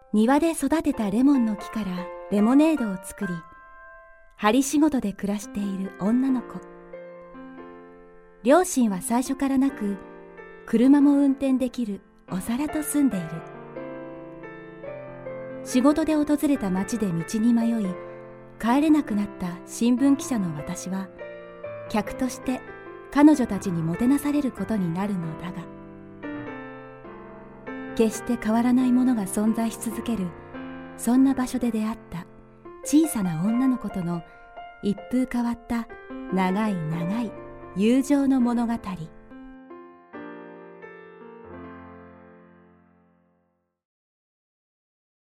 庭で育てたレモンの木からレモネードを作り、針仕事で暮らしている女の子。両親は最初からなく、車も運転できるお皿と住んでいる。仕事で訪れた町で道に迷い、帰れなくなった新聞記者の私は、客として彼女たちにもてなされることになるのだが、決して変わらないものが存在し続ける、そんな場所で出会った小さな女の子との一風変わった長い長い友情の物語。